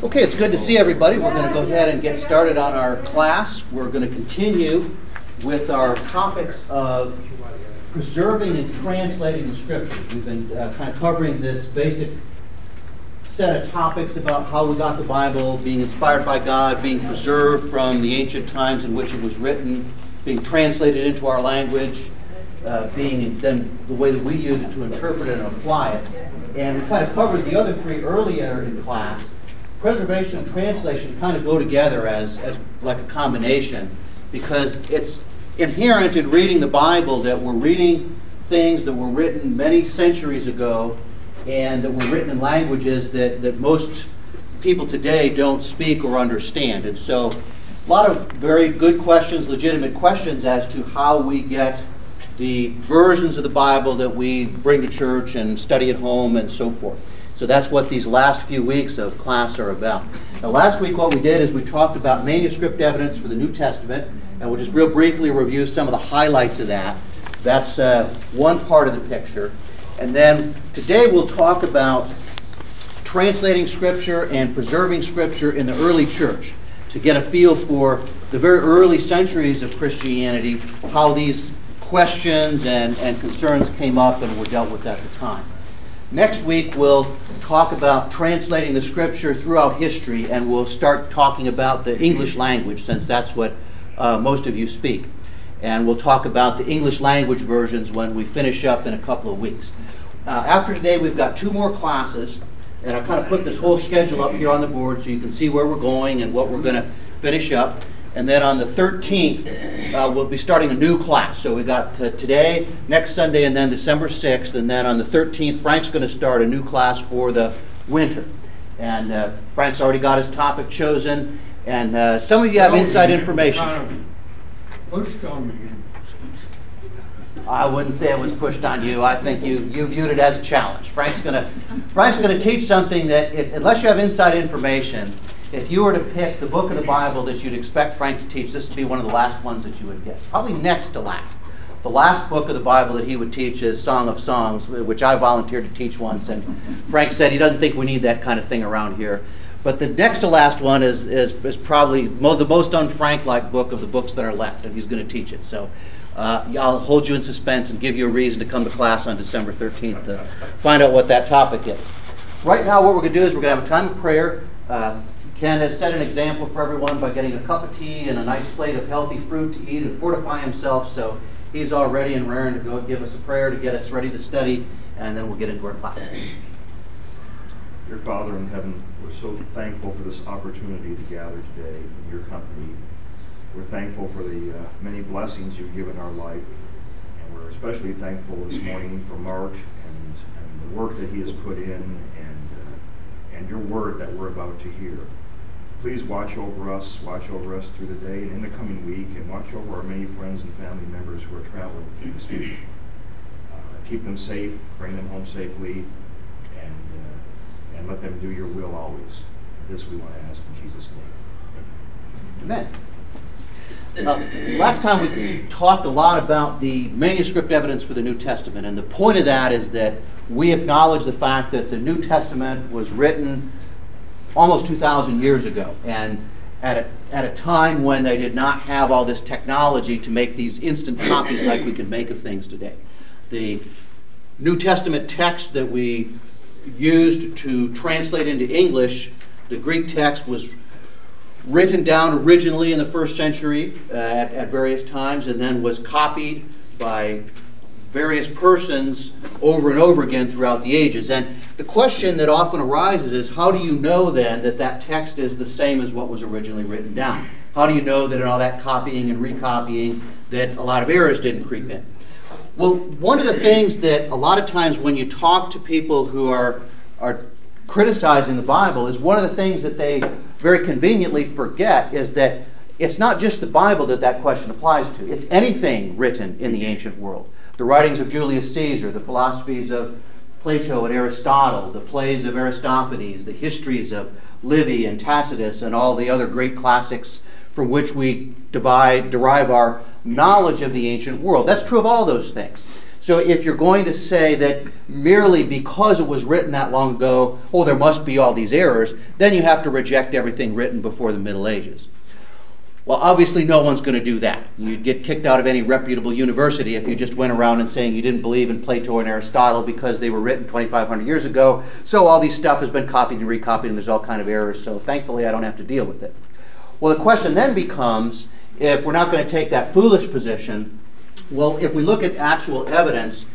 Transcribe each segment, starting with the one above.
Okay, it's good to see everybody. We're going to go ahead and get started on our class. We're going to continue with our topics of preserving and translating the Scriptures. We've been kind of covering this basic set of topics about how we got the Bible, being inspired by God, being preserved from the ancient times in which it was written, being translated into our language, being then the way that we use it to interpret it and apply it. And we kind of covered the other three earlier in class. Preservation and translation kind of go together as like a combination, because it's inherent in reading the Bible that we're reading things that were written many centuries ago and that were written in languages that most people today don't speak or understand. And so a lot of very good questions, legitimate questions as to how we get the versions of the Bible that we bring to church and study at home and so forth. So that's what these last few weeks of class are about. Now, last week what we did is we talked about manuscript evidence for the New Testament, and we'll just real briefly review some of the highlights of that. That's one part of the picture. And then today we'll talk about translating Scripture and preserving Scripture in the early church, to get a feel for the very early centuries of Christianity, how these questions and concerns came up and were dealt with at the time. Next week we'll talk about translating the Scripture throughout history, and we'll start talking about the English language, since that's what most of you speak. And we'll talk about the English language versions when we finish up in a couple of weeks. After today we've got two more classes, and I kind of put this whole schedule up here on the board so you can see where we're going and what we're going to finish up. And then on the 13th, we'll be starting a new class. So we've got today, next Sunday, and then December 6th. And then on the 13th, Frank's going to start a new class for the winter. And Frank's already got his topic chosen. And some of you have inside information. Kind of pushed on me. I wouldn't say it was pushed on you. I think you viewed it as a challenge. Frank's going to teach something that, unless you have inside information, if you were to pick the book of the Bible that you'd expect Frank to teach, this would be one of the last ones that you would get. Probably next to last. The last book of the Bible that he would teach is Song of Songs, which I volunteered to teach once, and Frank said he doesn't think we need that kind of thing around here. But the next to last one is probably the most un-Frank-like book of the books that are left, and he's going to teach it. So I'll hold you in suspense and give you a reason to come to class on December 13th to find out what that topic is. Right now what we're going to do is we're going to have a time of prayer. Ken has set an example for everyone by getting a cup of tea and a nice plate of healthy fruit to eat and fortify himself, so he's all ready and raring to go give us a prayer to get us ready to study, and then we'll get into our class. Dear Father in heaven, we're so thankful for this opportunity to gather today in your company. We're thankful for the many blessings you've given our life, and we're especially thankful this morning for Mark and the work that he has put in, and your word that we're about to hear. Please watch over us through the day and in the coming week, and watch over our many friends and family members who are traveling through this week. Keep them safe, bring them home safely, and let them do your will always. This we want to ask in Jesus' name. Amen. Last time we talked a lot about the manuscript evidence for the New Testament, and the point of that is that we acknowledge the fact that the New Testament was written almost 2,000 years ago, and at a time when they did not have all this technology to make these instant copies like we can make of things today. The New Testament text that we used to translate into English, the Greek text, was written down originally in the first century at various times, and then was copied by various persons over and over again throughout the ages. And the question that often arises is, how do you know then that that text is the same as what was originally written down? How do you know that in all that copying and recopying that a lot of errors didn't creep in? Well, one of the things that a lot of times when you talk to people who are criticizing the Bible is one of the things that they very conveniently forget is that it's not just the Bible that question applies to. It's anything written in the ancient world. The writings of Julius Caesar, the philosophies of Plato and Aristotle, the plays of Aristophanes, the histories of Livy and Tacitus, and all the other great classics from which we derive our knowledge of the ancient world. That's true of all those things. So if you're going to say that merely because it was written that long ago, oh, there must be all these errors, then you have to reject everything written before the Middle Ages. Well, obviously no one's going to do that. You'd get kicked out of any reputable university if you just went around and saying you didn't believe in Plato and Aristotle because they were written 2,500 years ago, so all these stuff has been copied and recopied and there's all kind of errors, so thankfully I don't have to deal with it. Well, the question then becomes, if we're not going to take that foolish position, well, if we look at actual evidence,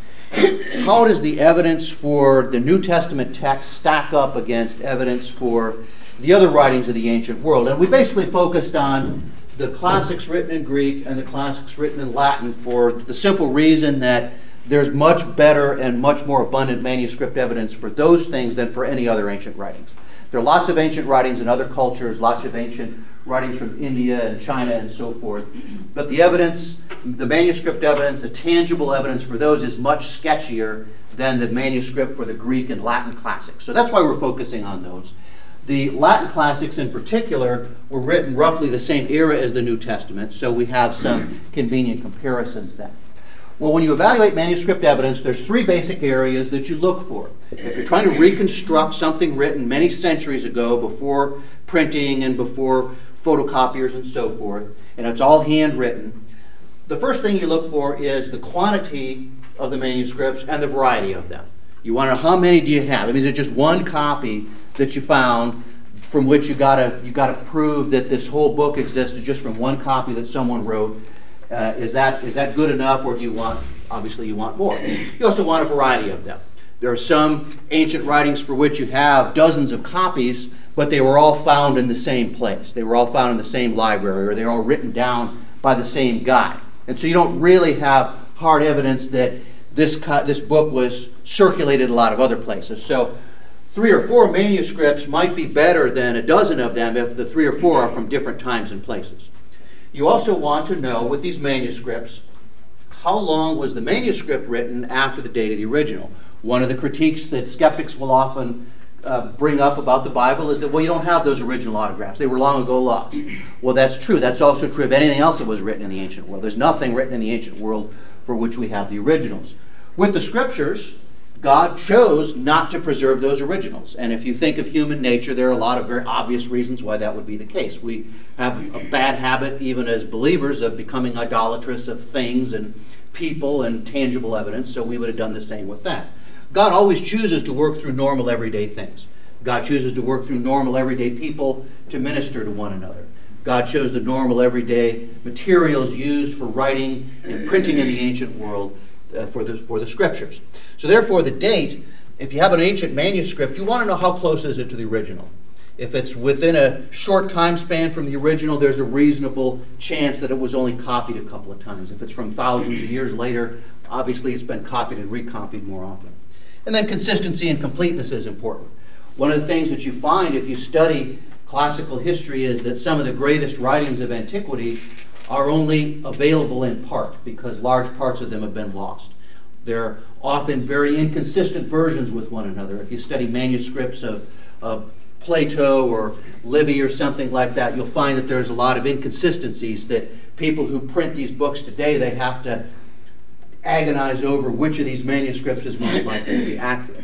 how does the evidence for the New Testament text stack up against evidence for the other writings of the ancient world? And we basically focused on the classics written in Greek and the classics written in Latin for the simple reason that there's much better and much more abundant manuscript evidence for those things than for any other ancient writings. There are lots of ancient writings in other cultures, lots of ancient writings from India and China and so forth. But the evidence, the manuscript evidence, the tangible evidence for those is much sketchier than the manuscript for the Greek and Latin classics. So that's why we're focusing on those. The Latin classics in particular were written roughly the same era as the New Testament, so we have some convenient comparisons then. Well, when you evaluate manuscript evidence, there's three basic areas that you look for. If you're trying to reconstruct something written many centuries ago, before printing and before photocopiers and so forth, and it's all handwritten, the first thing you look for is the quantity of the manuscripts and the variety of them. You want to know how many do you have. I mean, is it just one copy that you found from which you gotta prove that this whole book existed just from one copy that someone wrote? Is that good enough, or do you want, obviously you want more? You also want a variety of them. There are some ancient writings for which you have dozens of copies, but they were all found in the same place. They were all found in the same library, or they were all written down by the same guy. And so you don't really have hard evidence that this book was circulated a lot of other places. So 3 or 4 manuscripts might be better than a dozen of them if the 3 or 4 are from different times and places. You also want to know, with these manuscripts, how long was the manuscript written after the date of the original? One of the critiques that skeptics will often bring up about the Bible is that, well, you don't have those original autographs. They were long ago lost. Well, that's true. That's also true of anything else that was written in the ancient world. There's nothing written in the ancient world for which we have the originals. With the scriptures, God chose not to preserve those originals. And if you think of human nature, there are a lot of very obvious reasons why that would be the case. We have a bad habit, even as believers, of becoming idolatrous of things and people and tangible evidence, so we would have done the same with that. God always chooses to work through normal everyday things. God chooses to work through normal everyday people to minister to one another. God chose the normal everyday materials used for writing and printing in the ancient world for the scriptures. So therefore the date, if you have an ancient manuscript, you want to know how close is it to the original. If it's within a short time span from the original, there's a reasonable chance that it was only copied a couple of times. If it's from thousands of years later, obviously it's been copied and recopied more often. And then consistency and completeness is important. One of the things that you find if you study classical history is that some of the greatest writings of antiquity are only available in part because large parts of them have been lost. They're often very inconsistent versions with one another. If you study manuscripts of Plato or Livy or something like that, you'll find that there's a lot of inconsistencies that people who print these books today, they have to agonize over which of these manuscripts is most likely to be accurate.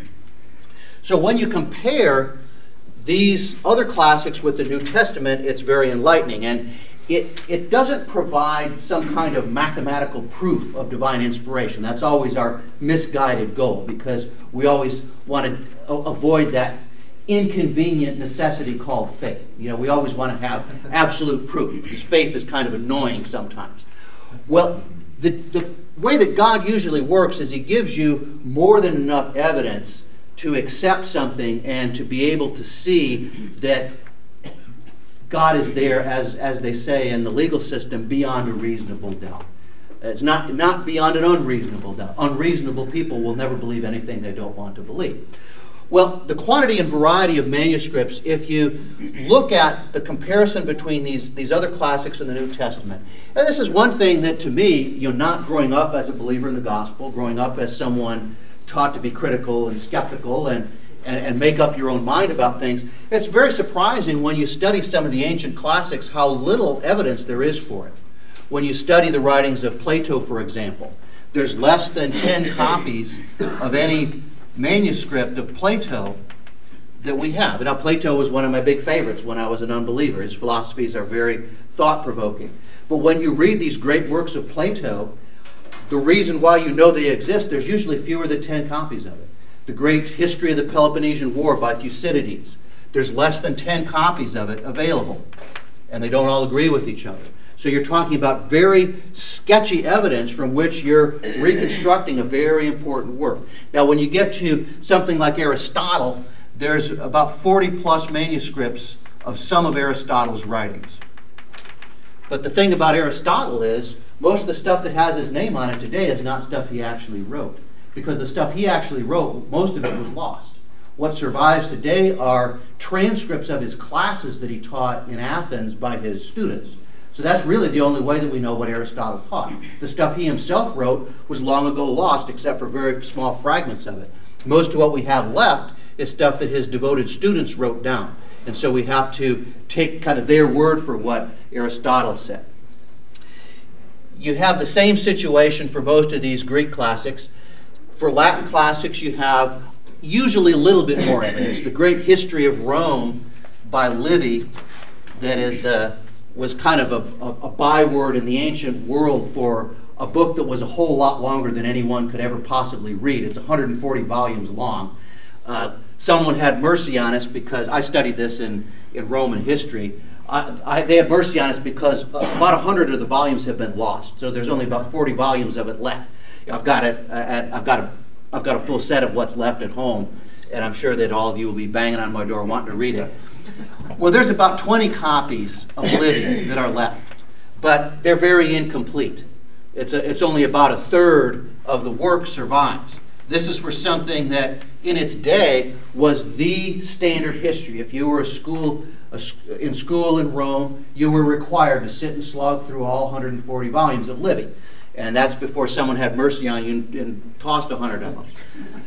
So when you compare these other classics with the New Testament, it's very enlightening. And it doesn't provide some kind of mathematical proof of divine inspiration. That's always our misguided goal, because we always want to avoid that inconvenient necessity called faith. You know, we always want to have absolute proof, because faith is kind of annoying sometimes. Well, the way that God usually works is He gives you more than enough evidence to accept something and to be able to see that God is there, as they say in the legal system, beyond a reasonable doubt. It's not beyond an unreasonable doubt. Unreasonable people will never believe anything they don't want to believe. Well, the quantity and variety of manuscripts, if you look at the comparison between these other classics in the New Testament, and this is one thing that to me, you know, not growing up as a believer in the gospel, growing up as someone taught to be critical and skeptical and make up your own mind about things, it's very surprising when you study some of the ancient classics how little evidence there is for it. When you study the writings of Plato, for example, There's less than 10 copies of any manuscript of Plato that we have. And now Plato was one of my big favorites when I was an unbeliever. His philosophies are very thought-provoking. But when you read these great works of Plato, the reason why you know they exist, there's usually fewer than 10 copies of it. The great history of the Peloponnesian War by Thucydides, there's less than 10 copies of it available. And they don't all agree with each other. So you're talking about very sketchy evidence from which you're reconstructing a very important work. Now when you get to something like Aristotle, there's about 40 plus manuscripts of some of Aristotle's writings. But the thing about Aristotle is, most of the stuff that has his name on it today is not stuff he actually wrote. Because the stuff he actually wrote, most of it was lost. What survives today are transcripts of his classes that he taught in Athens by his students. So that's really the only way that we know what Aristotle taught. The stuff he himself wrote was long ago lost, except for very small fragments of it. Most of what we have left is stuff that his devoted students wrote down. And so we have to take kind of their word for what Aristotle said. You have the same situation for most of these Greek classics. For Latin classics, you have usually a little bit more evidence. The great history of Rome by Livy, that is, was kind of a byword in the ancient world for a book that was a whole lot longer than anyone could ever possibly read. It's 140 volumes long. Someone had mercy on us because I studied this in Roman history. They had mercy on us because about 100 of the volumes have been lost. So there's only about 40 volumes of it left. I've got a full set of what's left at home, and I'm sure that all of you will be banging on my door wanting to read it. Well, there's about 20 copies of Livy that are left, but they're very incomplete. It's only about a third of the work survives. This is for something that in its day was the standard history. If you were in school in Rome, you were required to sit and slog through all 140 volumes of Livy. And that's before someone had mercy on you and tossed 100 of them.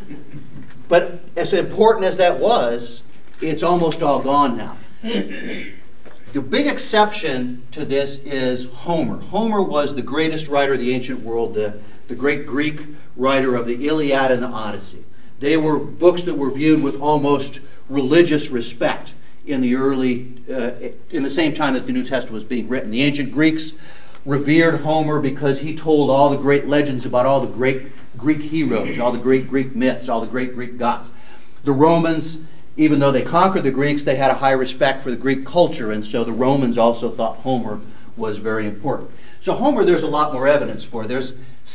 But as important as that was, it's almost all gone now. The big exception to this is Homer. Homer was the greatest writer of the ancient world, the great Greek writer of the Iliad and the Odyssey. They were books that were viewed with almost religious respect in the same time that the New Testament was being written. The ancient Greeks revered Homer because he told all the great legends about all the great Greek heroes, all the great Greek myths, all the great Greek gods. The Romans, even though they conquered the Greeks, they had a high respect for the Greek culture, and so the Romans also thought Homer was very important. So Homer, there's a lot more evidence for. There's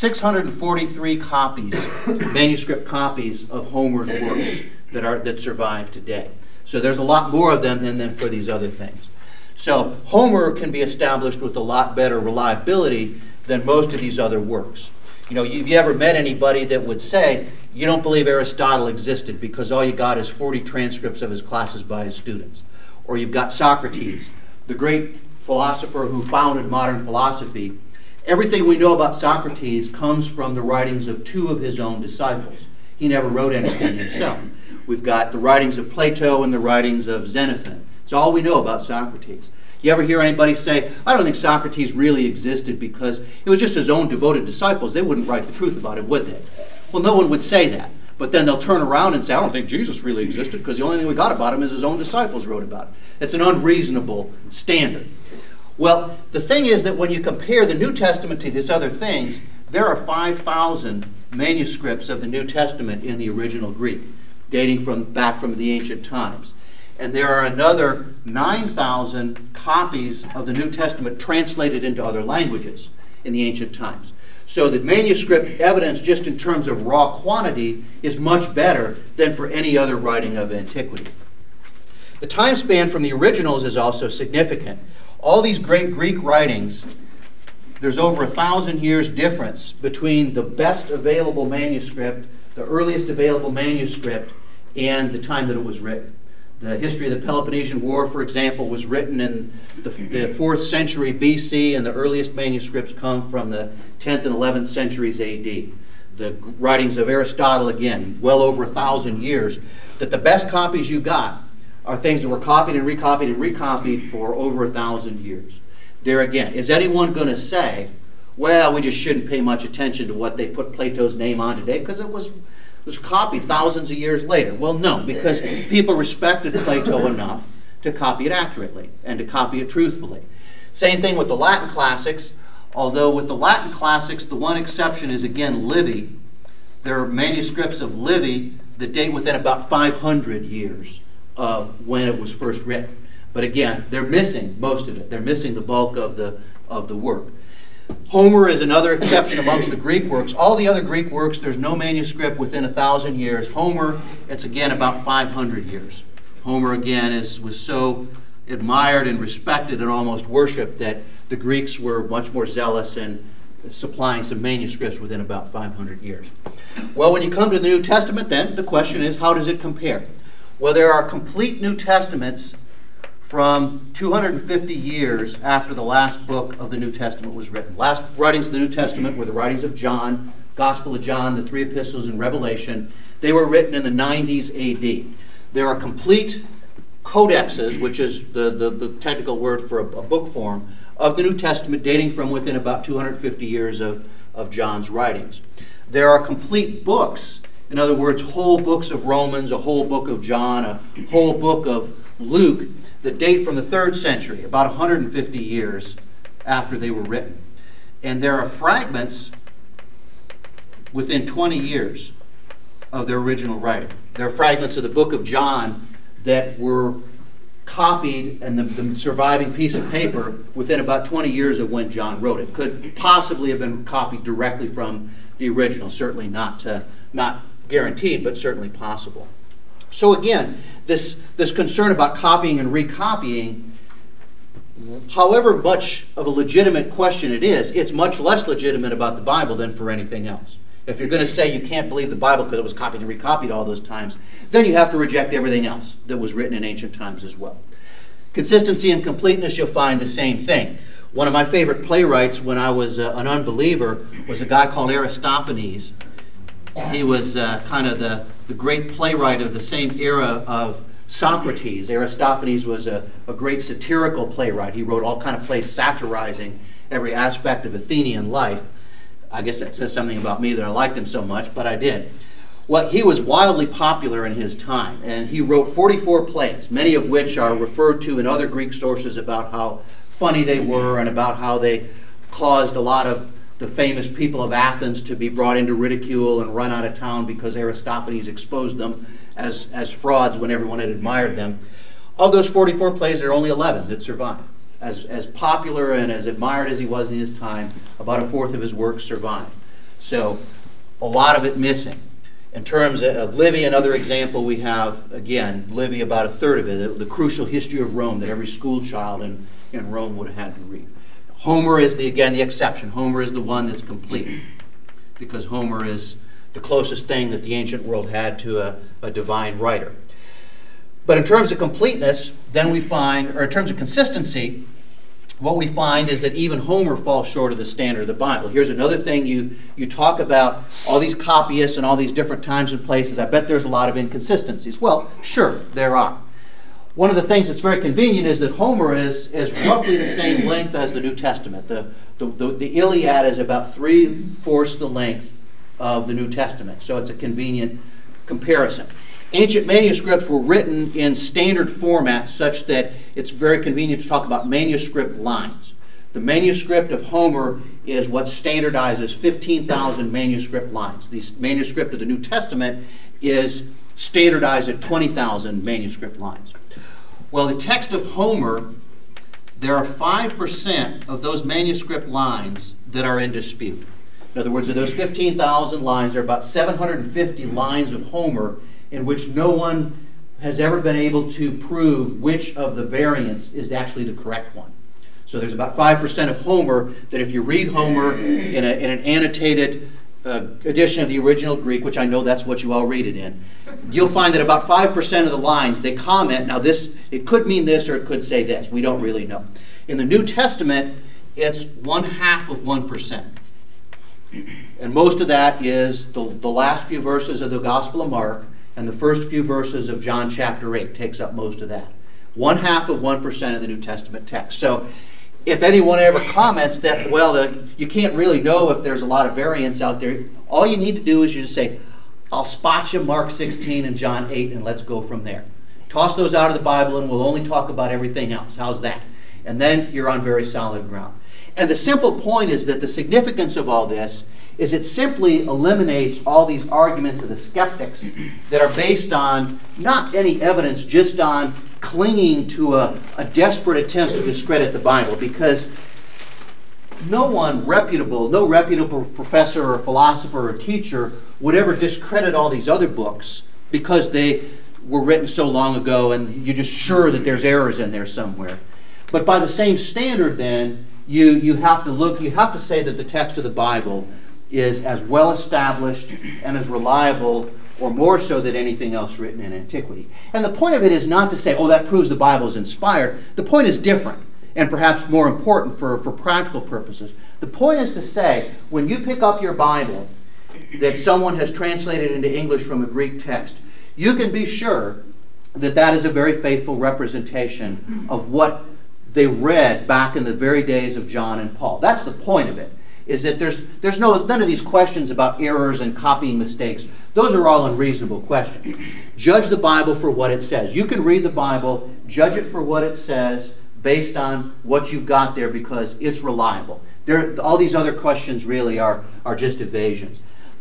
643 copies, manuscript copies of Homer's works that survive today. So there's a lot more of them than for these other things. So Homer can be established with a lot better reliability than most of these other works. You know, have you ever met anybody that would say, you don't believe Aristotle existed because all you got is 40 transcripts of his classes by his students? Or you've got Socrates, the great philosopher who founded modern philosophy. Everything we know about Socrates comes from the writings of two of his own disciples. He never wrote anything himself. We've got the writings of Plato and the writings of Xenophon. It's all we know about Socrates. You ever hear anybody say, I don't think Socrates really existed because it was just his own devoted disciples. They wouldn't write the truth about him, would they? Well, no one would say that. But then they'll turn around and say, I don't think Jesus really existed because the only thing we got about him is his own disciples wrote about him. It's an unreasonable standard. Well, the thing is that when you compare the New Testament to these other things, there are 5,000 manuscripts of the New Testament in the original Greek, dating back from the ancient times. And there are another 9,000 copies of the New Testament translated into other languages in the ancient times. So the manuscript evidence, just in terms of raw quantity, is much better than for any other writing of antiquity. The time span from the originals is also significant. All these great Greek writings, there's over 1,000 years difference between the best available manuscript, the earliest available manuscript, and the time that it was written. The history of the Peloponnesian War, for example, was written in the 4th century BC, and the earliest manuscripts come from the 10th and 11th centuries AD. The writings of Aristotle, again, well over 1,000 years, that the best copies you got are things that were copied and recopied for over 1,000 years. There again, is anyone going to say, well, we just shouldn't pay much attention to what they put Plato's name on today because it was copied thousands of years later. Well, no, because people respected Plato enough to copy it accurately and to copy it truthfully. Same thing with the Latin classics, although with the Latin classics, the one exception is, again, Livy. There are manuscripts of Livy that date within about 500 years of when it was first written. But again, they're missing most of it. They're missing the bulk of the work. Homer is another exception amongst the Greek works. All the other Greek works, there's no manuscript within 1,000 years. Homer, it's again about 500 years. Homer, again, was so admired and respected and almost worshipped that the Greeks were much more zealous in supplying some manuscripts within about 500 years. Well, when you come to the New Testament, then, the question is, how does it compare? Well, there are complete New Testaments from 250 years after the last book of the New Testament was written. Last writings of the New Testament were the writings of John, Gospel of John, the 3 epistles, and Revelation. They were written in the 90s AD. There are complete codexes, which is the technical word for a book form, of the New Testament dating from within about 250 years of John's writings. There are complete books, in other words, whole books of Romans, a whole book of John, a whole book of Luke, that date from the 3rd century, about 150 years after they were written. And there are fragments within 20 years of their original writing. There are fragments of the book of John that were copied, and the surviving piece of paper within about 20 years of when John wrote it. Could possibly have been copied directly from the original. Certainly not guaranteed, but certainly possible. So again, this concern about copying and recopying, however much of a legitimate question it is, it's much less legitimate about the Bible than for anything else. If you're going to say you can't believe the Bible because it was copied and recopied all those times, then you have to reject everything else that was written in ancient times as well. Consistency and completeness, you'll find the same thing. One of my favorite playwrights when I was an unbeliever was a guy called Aristophanes. He was kind of the great playwright of the same era of Socrates. Aristophanes was a great satirical playwright. He wrote all kind of plays satirizing every aspect of Athenian life. I guess that says something about me that I liked him so much, but I did. Well, he was wildly popular in his time, and he wrote 44 plays, many of which are referred to in other Greek sources about how funny they were and about how they caused a lot of the famous people of Athens to be brought into ridicule and run out of town because Aristophanes exposed them as frauds when everyone had admired them. Of those 44 plays, there are only 11 that survive. As popular and as admired as he was in his time, about a fourth of his works survived. So a lot of it missing. In terms of Livy, another example we have, again, Livy, about a third of it, the crucial history of Rome that every school child in Rome would have had to read. Homer is, again, the exception. Homer is the one that's complete, because Homer is the closest thing that the ancient world had to a divine writer. But in terms of completeness, then we find, or in terms of consistency, what we find is that even Homer falls short of the standard of the Bible. Here's another thing, you talk about all these copyists and all these different times and places. I bet there's a lot of inconsistencies. Well, sure, there are. One of the things that's very convenient is that Homer is roughly the same length as the New Testament. The Iliad is about 3/4 the length of the New Testament, so it's a convenient comparison. Ancient manuscripts were written in standard formats such that it's very convenient to talk about manuscript lines. The manuscript of Homer is what standardizes 15,000 manuscript lines. The manuscript of the New Testament is standardized at 20,000 manuscript lines. Well, the text of Homer, there are 5% of those manuscript lines that are in dispute. In other words, of those 15,000 lines, there are about 750 lines of Homer in which no one has ever been able to prove which of the variants is actually the correct one. So there's about 5% of Homer that if you read Homer in an annotated edition of the original Greek, which I know that's what you all read it in, you'll find that about 5% of the lines, they comment, now this, it could mean this or it could say this. We don't really know. In the New Testament, it's 1/2 of 1%. And most of that is the last few verses of the Gospel of Mark and the first few verses of John chapter 8 takes up most of that. 1/2 of 1% of the New Testament text. So if anyone ever comments that, well, you can't really know if there's a lot of variance out there, all you need to do is you just say, I'll spot you Mark 16 and John 8, and let's go from there. Toss those out of the Bible, and we'll only talk about everything else. How's that? And then you're on very solid ground. And the simple point is that the significance of all this is it simply eliminates all these arguments of the skeptics that are based on not any evidence, just on clinging to a desperate attempt to discredit the Bible, because no reputable professor or philosopher or teacher would ever discredit all these other books because they were written so long ago and you're just sure that there's errors in there somewhere. But by the same standard then, you have to say that the text of the Bible is as well established and as reliable, or more so than anything else written in antiquity. And the point of it is not to say, oh, that proves the Bible is inspired. The point is different, and perhaps more important for practical purposes. The point is to say, when you pick up your Bible that someone has translated into English from a Greek text, you can be sure that that is a very faithful representation of what they read back in the very days of John and Paul. That's the point of it, is that there's none of these questions about errors and copying mistakes. Those are all unreasonable questions. Judge the Bible for what it says. You can read the Bible, judge it for what it says, based on what you've got there, because it's reliable. All these other questions really are just evasions.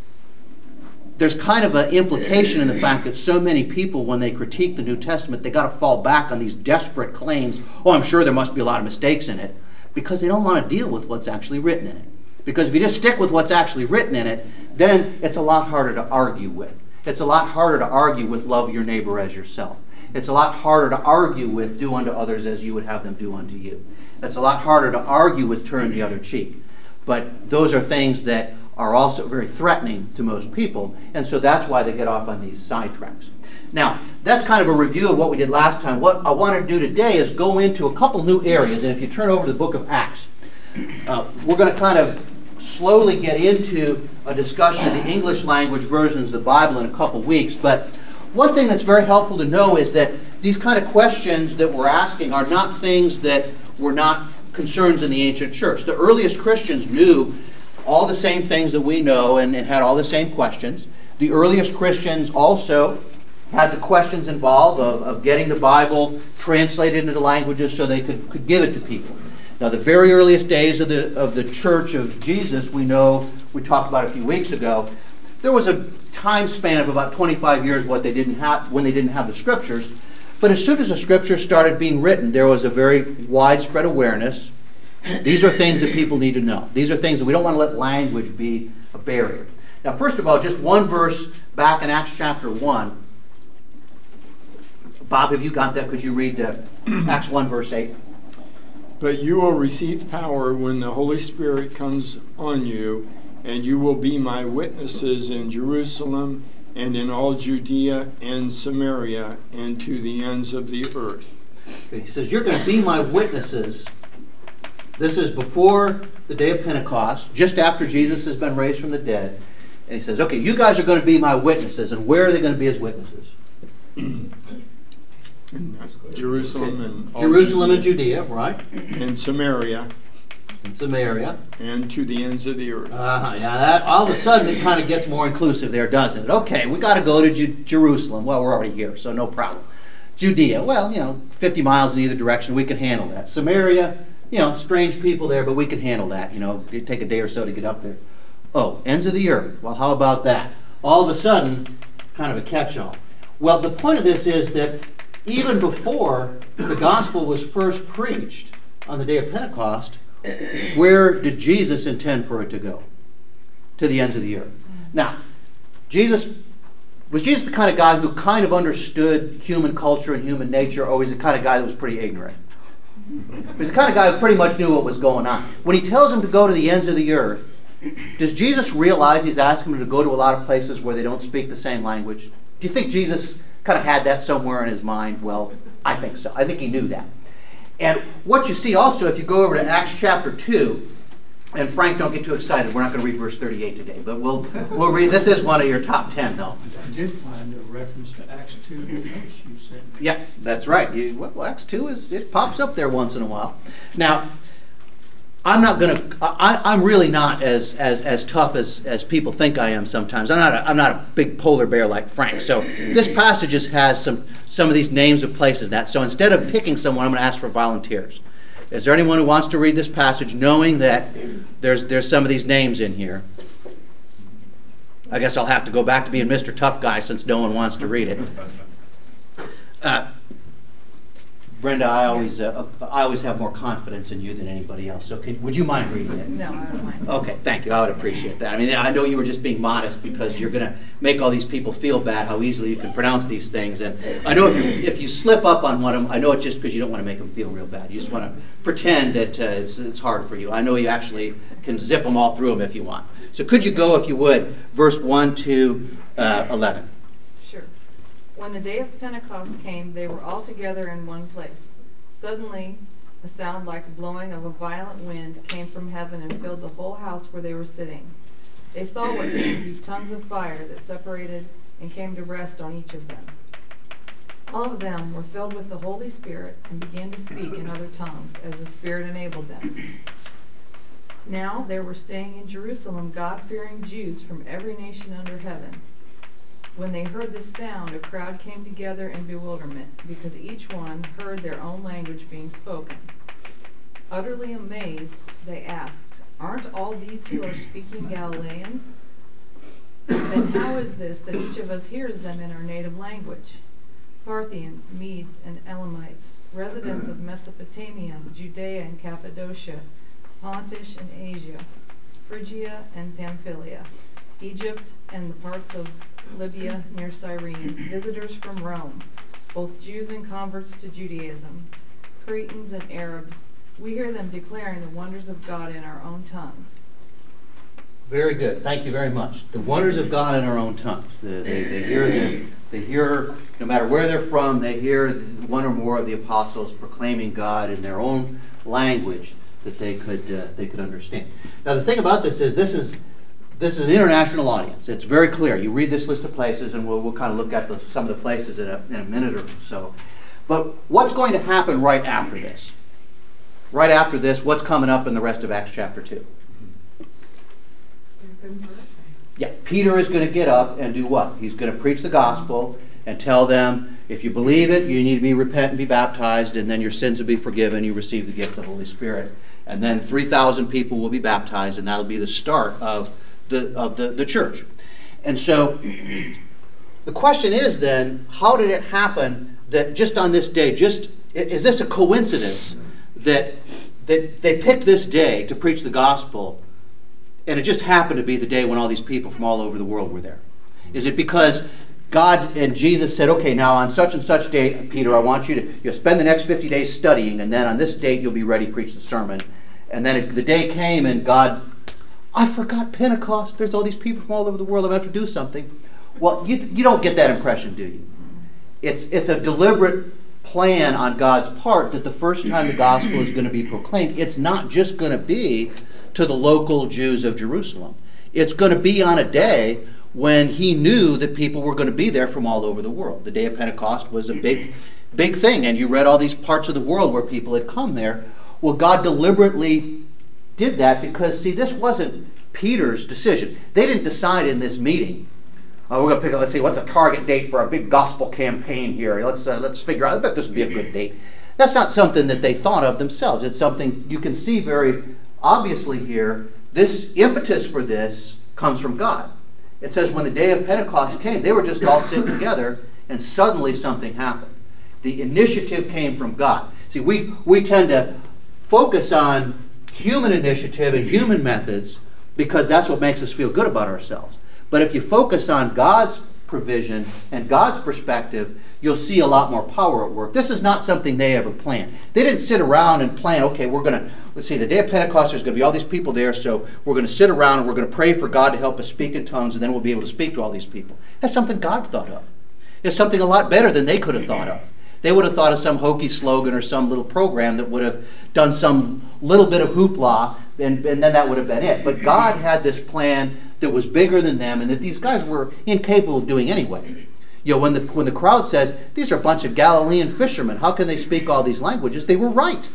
There's kind of an implication in the fact that so many people, when they critique the New Testament, they got to fall back on these desperate claims, oh, I'm sure there must be a lot of mistakes in it, because they don't want to deal with what's actually written in it. Because if you just stick with what's actually written in it, then it's a lot harder to argue with. It's a lot harder to argue with love your neighbor as yourself. It's a lot harder to argue with do unto others as you would have them do unto you. It's a lot harder to argue with turn the other cheek. But those are things that are also very threatening to most people, and so that's why they get off on these sidetracks. Now, that's kind of a review of what we did last time. What I want to do today is go into a couple new areas, and if you turn over to the book of Acts, we're going to kind of slowly get into a discussion of the English language versions of the Bible in a couple weeks, but one thing that's very helpful to know is that these kind of questions that we're asking are not things that were not concerns in the ancient church. The earliest Christians knew all the same things that we know and had all the same questions. The earliest Christians also had the questions involved of getting the Bible translated into languages so they could give it to people. Now, the very earliest days of the Church of Jesus, we know, we talked about a few weeks ago, there was a time span of about 25 years when they didn't have the Scriptures. But as soon as the Scriptures started being written, there was a very widespread awareness. These are things that people need to know. These are things that we don't want to let language be a barrier. Now, first of all, just one verse back in Acts chapter 1. Bob, have you got that? Could you read Acts 1, verse 8? But you will receive power when the Holy Spirit comes on you, and you will be my witnesses in Jerusalem and in all Judea and Samaria and to the ends of the earth. Okay, he says, you're going to be my witnesses. This is before the day of Pentecost, just after Jesus has been raised from the dead. And he says, okay, you guys are going to be my witnesses. And where are they going to be as witnesses? Jerusalem and all Jerusalem and Judea, right? and Samaria And Samaria. and to the ends of the earth. Yeah, that, all of a sudden it kind of gets more inclusive there, doesn't it? Okay, we got to go to Jerusalem. Well, we're already here, so no problem. Judea, well, 50 miles in either direction, we can handle that. Samaria, strange people there, but we can handle that. It'd take a day or so to get up there. Oh, ends of the earth. Well, how about that? All of a sudden, kind of a catch-all. Well, the point of this is that even before the gospel was first preached on the day of Pentecost, where did Jesus intend for it to go? To the ends of the earth. Now, was Jesus the kind of guy who kind of understood human culture and human nature, or was he the kind of guy that was pretty ignorant? He was the kind of guy who pretty much knew what was going on. When he tells them to go to the ends of the earth, does Jesus realize he's asking them to go to a lot of places where they don't speak the same language? Do you think Jesus kind of had that somewhere in his mind? Well, I think so. I think he knew that. And what you see also, if you go over to Acts chapter 2, and Frank, don't get too excited. We're not going to read verse 38 today, but we'll read. This is one of your top 10, though. I did find a reference to Acts 2 in the notes you sent me. Yes, that's right. Acts 2 it pops up there once in a while. Now, I'm really not as tough as people think I am sometimes. I'm not a big polar bear like Frank. So this passage just has some of these names of places that. So instead of picking someone, I'm going to ask for volunteers. Is there anyone who wants to read this passage knowing that there's some of these names in here? I guess I'll have to go back to being Mr. Tough Guy since no one wants to read it. Brenda, I always have more confidence in you than anybody else. So would you mind reading it? No, I don't mind. Okay, thank you. I would appreciate that. I mean, I know you were just being modest because you're going to make all these people feel bad how easily you can pronounce these things. And I know if you slip up on one of them, I know it's just because you don't want to make them feel real bad. You just want to pretend that it's hard for you. I know you actually can zip them all through them if you want. So could you go, if you would, verse 1 to 11. Sure. When the day of Pentecost came, they were all together in one place. Suddenly, a sound like the blowing of a violent wind came from heaven and filled the whole house where they were sitting. They saw what seemed to be tongues of fire that separated and came to rest on each of them. All of them were filled with the Holy Spirit and began to speak in other tongues as the Spirit enabled them. Now there were staying in Jerusalem God-fearing Jews from every nation under heaven. When they heard this sound, a crowd came together in bewilderment, because each one heard their own language being spoken. Utterly amazed, they asked, "Aren't all these who are speaking Galileans? Then how is this that each of us hears them in our native language? Parthians, Medes, and Elamites, residents of Mesopotamia, Judea and Cappadocia, Pontus and Asia, Phrygia and Pamphylia, Egypt and the parts of Libya near Cyrene, visitors from Rome, both Jews and converts to Judaism, Cretans and Arabs. We hear them declaring the wonders of God in our own tongues." Very good. Thank you very much. The wonders of God in our own tongues. They hear, no matter where they're from, they hear one or more of the apostles proclaiming God in their own language that they could understand. Now, the thing about this is an international audience. It's very clear. You read this list of places, and we'll kind of look at some of the places in a minute or so. But what's going to happen right after this? Right after this, what's coming up in the rest of Acts chapter 2? Yeah, Peter is going to get up and do what? He's going to preach the gospel and tell them, if you believe it, you need to be repent and be baptized, and then your sins will be forgiven. You receive the gift of the Holy Spirit. And then 3,000 people will be baptized, and that'll be the start of the church. And so the question is then, how did it happen that just on this day, is this a coincidence that they picked this day to preach the gospel, and it just happened to be the day when all these people from all over the world were there? Is it because God and Jesus said, okay, now on such and such date, Peter, I want you to spend the next 50 days studying, and then on this date you'll be ready to preach the sermon. And then the day came and God, I forgot Pentecost. There's all these people from all over the world. I'm going to have to do something. Well, you don't get that impression, do you? It's a deliberate plan on God's part that the first time the gospel is going to be proclaimed, it's not just going to be to the local Jews of Jerusalem. It's going to be on a day when he knew that people were going to be there from all over the world. The day of Pentecost was a big thing, and you read all these parts of the world where people had come there. Well, God deliberately did that because, see, this wasn't Peter's decision. They didn't decide in this meeting, we're going to pick, let's see, what's a target date for a big gospel campaign here? Let's figure out, I bet this would be a good date. That's not something that they thought of themselves. It's something you can see very obviously here. This impetus for this comes from God. It says when the day of Pentecost came, they were just all sitting together, and suddenly something happened. The initiative came from God. See, we tend to focus on human initiative and human methods because that's what makes us feel good about ourselves. But if you focus on God's provision and God's perspective, you'll see a lot more power at work. This is not something they ever planned. They didn't sit around and plan, okay, let's see, the day of Pentecost, there's going to be all these people there, so we're going to sit around and we're going to pray for God to help us speak in tongues, and then we'll be able to speak to all these people. That's something God thought of. It's something a lot better than they could have thought of. They would have thought of some hokey slogan or some little program that would have done some little bit of hoopla, and then that would have been it. But God had this plan that was bigger than them and that these guys were incapable of doing anyway. You know, when the crowd says, these are a bunch of Galilean fishermen, how can they speak all these languages? They were right.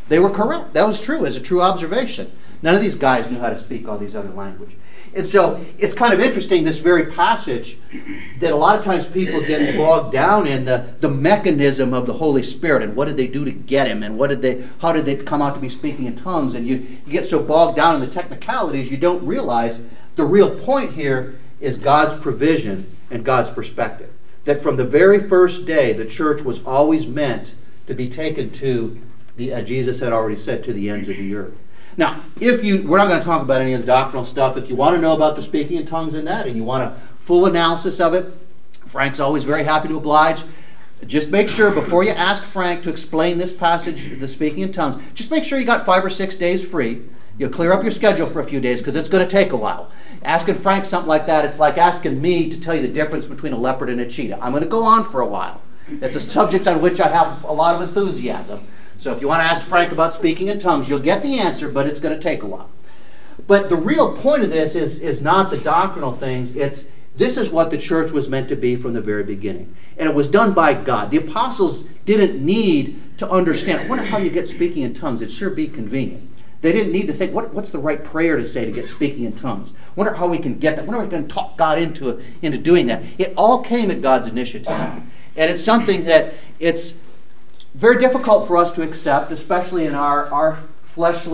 They were correct. That was true. It's a true observation. None of these guys knew how to speak all these other languages. And so it's kind of interesting, this very passage, that a lot of times people get bogged down in the mechanism of the Holy Spirit and what did they do to get him and how did they come out to be speaking in tongues, and you get so bogged down in the technicalities you don't realize the real point here is God's provision and God's perspective. That from the very first day the church was always meant to be taken to, Jesus had already said, to the ends of the earth. Now, we're not going to talk about any of the doctrinal stuff. If you want to know about the speaking in tongues and that, and you want a full analysis of it, Frank's always very happy to oblige. Just make sure before you ask Frank to explain this passage, the speaking in tongues, just make sure you got 5 or 6 days free. You'll clear up your schedule for a few days because it's going to take a while. Asking Frank something like that, it's like asking me to tell you the difference between a leopard and a cheetah. I'm going to go on for a while. It's a subject on which I have a lot of enthusiasm. So if you want to ask Frank about speaking in tongues, you'll get the answer, but it's going to take a while. But the real point of this is not the doctrinal things. This is what the church was meant to be from the very beginning. And it was done by God. The apostles didn't need to understand. I wonder how you get speaking in tongues. It'd sure be convenient. They didn't need to think, what's the right prayer to say to get speaking in tongues? I wonder how we can get that. I wonder how we can talk God into doing that. It all came at God's initiative. And it's something that it's very difficult for us to accept, especially in our flesh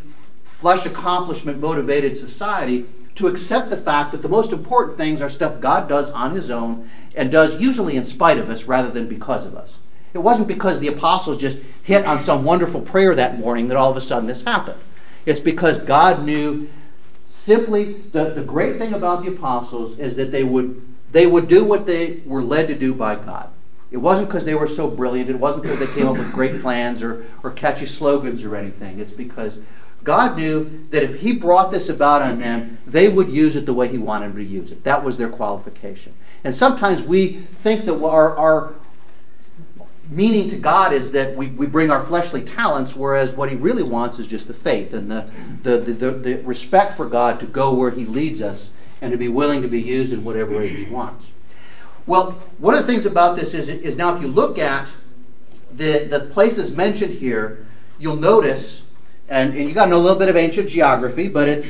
accomplishment motivated society, to accept the fact that the most important things are stuff God does on his own and does usually in spite of us rather than because of us. It wasn't because the apostles just hit on some wonderful prayer that morning that all of a sudden this happened. It's because God knew simply the great thing about the apostles is that they would do what they were led to do by God. It wasn't because they were so brilliant. It wasn't because they came up with great plans or catchy slogans or anything. It's because God knew that if he brought this about on them, they would use it the way he wanted them to use it. That was their qualification. And sometimes we think that our meaning to God is that we bring our fleshly talents, whereas what he really wants is just the faith and the respect for God to go where he leads us and to be willing to be used in whatever way he wants. Well, one of the things about this is now if you look at the places mentioned here, you'll notice, and you got to know a little bit of ancient geography, but it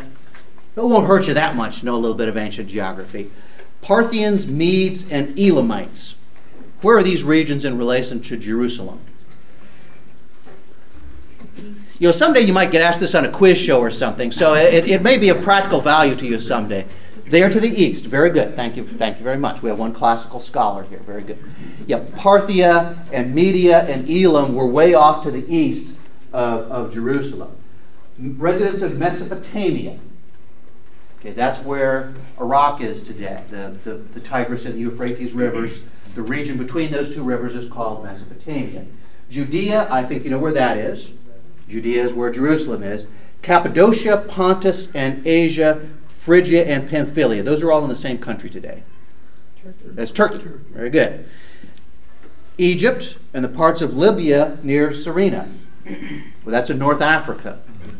won't hurt you that much to know a little bit of ancient geography. Parthians, Medes, and Elamites. Where are these regions in relation to Jerusalem? You know, someday you might get asked this on a quiz show or something, so it may be of practical value to you someday. They are to the east. Very good. Thank you very much. We have one classical scholar here. Very good. Yep. Parthia and Media and Elam were way off to the east of Jerusalem. Residents of Mesopotamia. Okay, that's where Iraq is today. The Tigris and the Euphrates rivers. The region between those two rivers is called Mesopotamia. Judea, I think you know where that is. Judea is where Jerusalem is. Cappadocia, Pontus, and Asia, Phrygia, and Pamphylia. Those are all in the same country today. That's Turkey. Very good. Egypt and the parts of Libya near Cyrene. Well, that's in North Africa.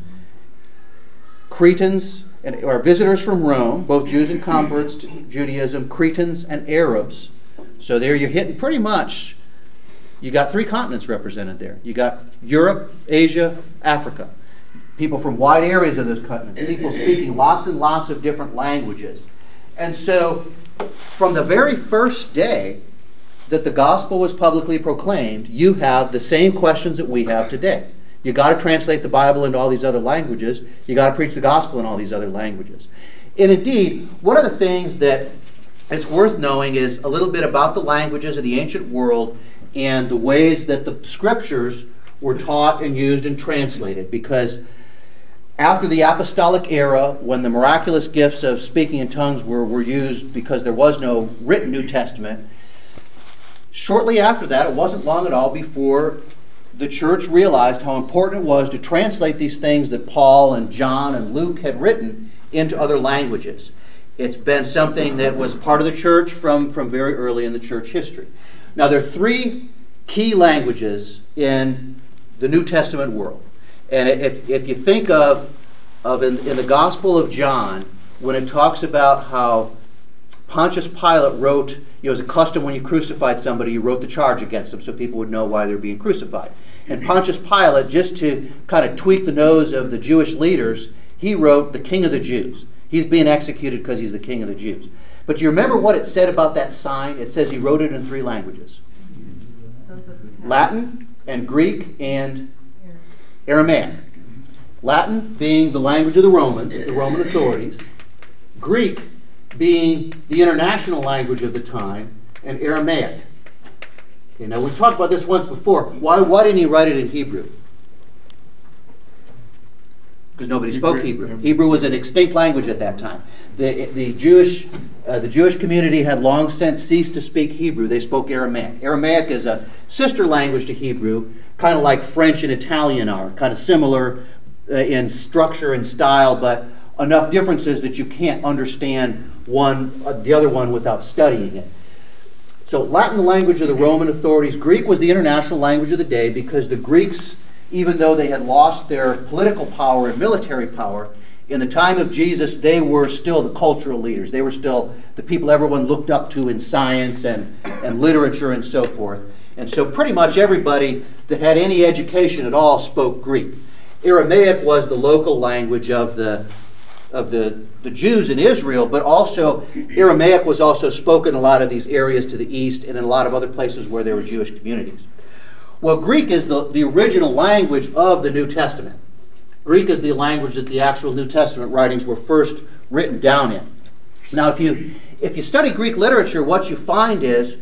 Cretans or visitors from Rome, both Jews and converts to Judaism, Cretans and Arabs. So there you're hitting pretty much, you got 3 continents represented there. You got Europe, Asia, Africa. People from wide areas of those continents. People speaking lots and lots of different languages. And so from the very first day that the gospel was publicly proclaimed, you have the same questions that we have today. You got to translate the Bible into all these other languages. You got to preach the gospel in all these other languages. And indeed, one of the things that it's worth knowing is a little bit about the languages of the ancient world and the ways that the scriptures were taught and used and translated. Because after the apostolic era, when the miraculous gifts of speaking in tongues were used because there was no written New Testament, shortly after that, it wasn't long at all before the church realized how important it was to translate these things that Paul and John and Luke had written into other languages. It's been something that was part of the church from very early in the church history. Now, there are 3 key languages in the New Testament world. And if you think of in the Gospel of John, when it talks about how Pontius Pilate wrote, it was a custom when you crucified somebody, you wrote the charge against them so people would know why they're being crucified. And Pontius Pilate, just to kind of tweak the nose of the Jewish leaders, he wrote the King of the Jews. He's being executed because he's the King of the Jews. But do you remember what it said about that sign? It says he wrote it in 3 languages. Latin and Greek and Aramaic. Latin being the language of the Romans, the Roman authorities. Greek being the international language of the time, and Aramaic. Okay, now we've talked about this once before. Why didn't he write it in Hebrew? Because nobody spoke Hebrew. Hebrew was an extinct language at that time. The Jewish community had long since ceased to speak Hebrew. They spoke Aramaic. Aramaic is a sister language to Hebrew, kind of like French and Italian are, kind of similar in structure and style, but enough differences that you can't understand the other one without studying it. So Latin, the language of the Roman authorities. Greek was the international language of the day because the Greeks, even though they had lost their political power and military power, in the time of Jesus, they were still the cultural leaders. They were still the people everyone looked up to in science and literature and so forth. And so pretty much everybody that had any education at all spoke Greek. Aramaic was the local language of the Jews in Israel, but also Aramaic was also spoken in a lot of these areas to the east and in a lot of other places where there were Jewish communities. Well, Greek is the original language of the New Testament. Greek is the language that the actual New Testament writings were first written down in. Now, if you study Greek literature, what you find is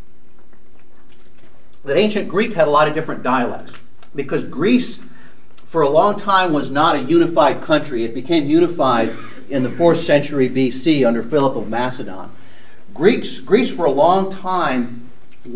that ancient Greek had a lot of different dialects, because Greece for a long time was not a unified country. It became unified in the 4th century BC under Philip of Macedon. Greece for a long time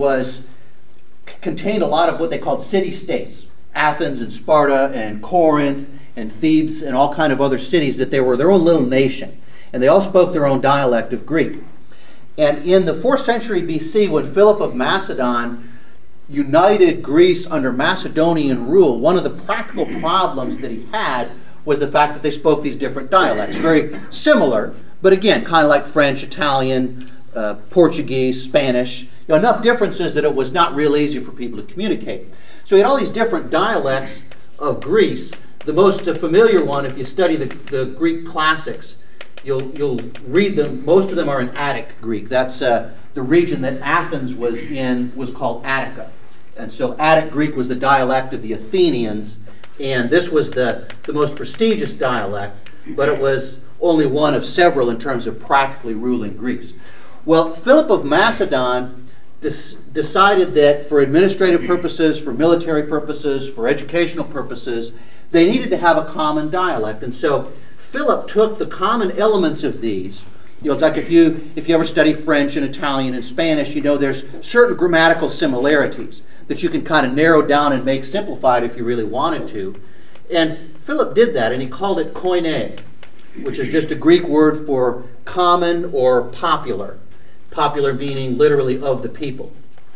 contained a lot of what they called city-states. Athens and Sparta and Corinth and Thebes and all kind of other cities, that they were their own little nation. And they all spoke their own dialect of Greek. And in the 4th century BC, when Philip of Macedon united Greece under Macedonian rule, one of the practical problems that he had was the fact that they spoke these different dialects. Very similar, but again, kind of like French, Italian, Portuguese, Spanish. Enough differences that it was not real easy for people to communicate. So he had all these different dialects of Greece. The most familiar one, if you study the Greek classics, you'll read them. Most of them are in Attic Greek. That's the region that Athens was in, was called Attica. And so Attic Greek was the dialect of the Athenians, and this was the most prestigious dialect, but it was only one of several in terms of practically ruling Greece. Well, Philip of Macedon decided that for administrative purposes, for military purposes, for educational purposes, they needed to have a common dialect. And so Philip took the common elements of these. It's like if you ever study French and Italian and Spanish, there's certain grammatical similarities that you can kind of narrow down and make simplified if you really wanted to. And Philip did that, and he called it koine, which is just a Greek word for common or popular. Popular meaning literally of the people.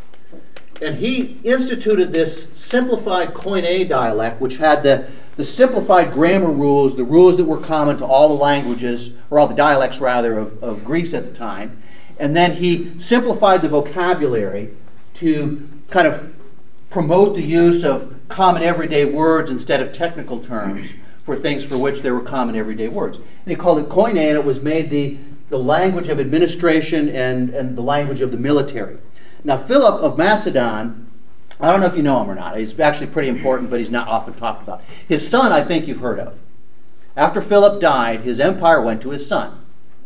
And he instituted this simplified Koine dialect, which had the simplified grammar rules, the rules that were common to all the languages, or all the dialects rather, of Greece at the time. And then he simplified the vocabulary to kind of promote the use of common everyday words instead of technical terms for things for which there were common everyday words. And he called it Koine, and it was made the language of administration and the language of the military. Now, Philip of Macedon, I don't know if you know him or not. He's actually pretty important, but he's not often talked about. His son, I think you've heard of. After Philip died, his empire went to his son.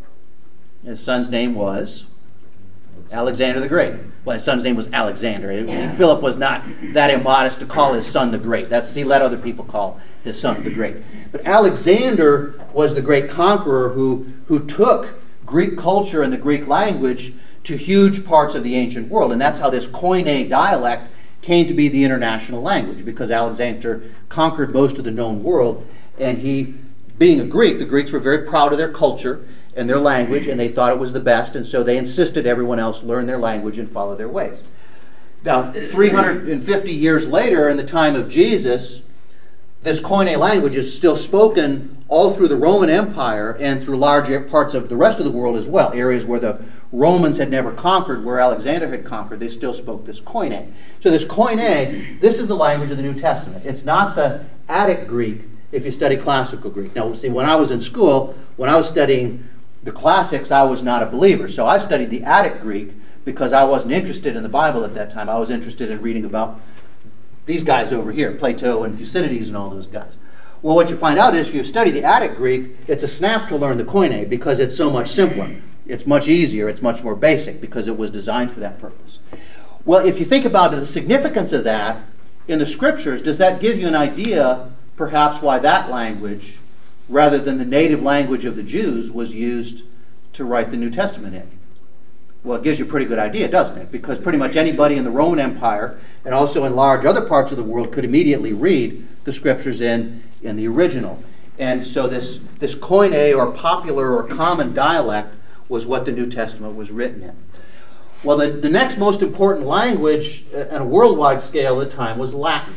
His son's name was Alexander the Great. Well, his son's name was Alexander. Philip was not that immodest to call his son the Great. He let other people call his son the Great. But Alexander was the great conqueror who took Greek culture and the Greek language to huge parts of the ancient world. And that's how this Koine dialect came to be the international language, because Alexander conquered most of the known world. And he, being a Greek, the Greeks were very proud of their culture and their language, and they thought it was the best, and so they insisted everyone else learn their language and follow their ways. Now, 350 years later, in the time of Jesus, this Koine language is still spoken all through the Roman Empire and through large parts of the rest of the world as well. Areas where the Romans had never conquered, where Alexander had conquered, they still spoke this Koine. So this Koine, this is the language of the New Testament. It's not the Attic Greek if you study classical Greek. Now, see, when I was in school, when I was studying the classics, I was not a believer. So I studied the Attic Greek because I wasn't interested in the Bible at that time. I was interested in reading about these guys over here, Plato and Thucydides and all those guys. Well, what you find out is if you study the Attic Greek, it's a snap to learn the Koine because it's so much simpler. It's much easier, it's much more basic because it was designed for that purpose. Well, if you think about the significance of that in the Scriptures, does that give you an idea perhaps why that language, rather than the native language of the Jews, was used to write the New Testament in? Well, it gives you a pretty good idea, doesn't it? Because pretty much anybody in the Roman Empire and also in large other parts of the world could immediately read the Scriptures in the original. And so this Koine, or popular or common dialect, was what the New Testament was written in. Well, the next most important language at a worldwide scale at the time was Latin.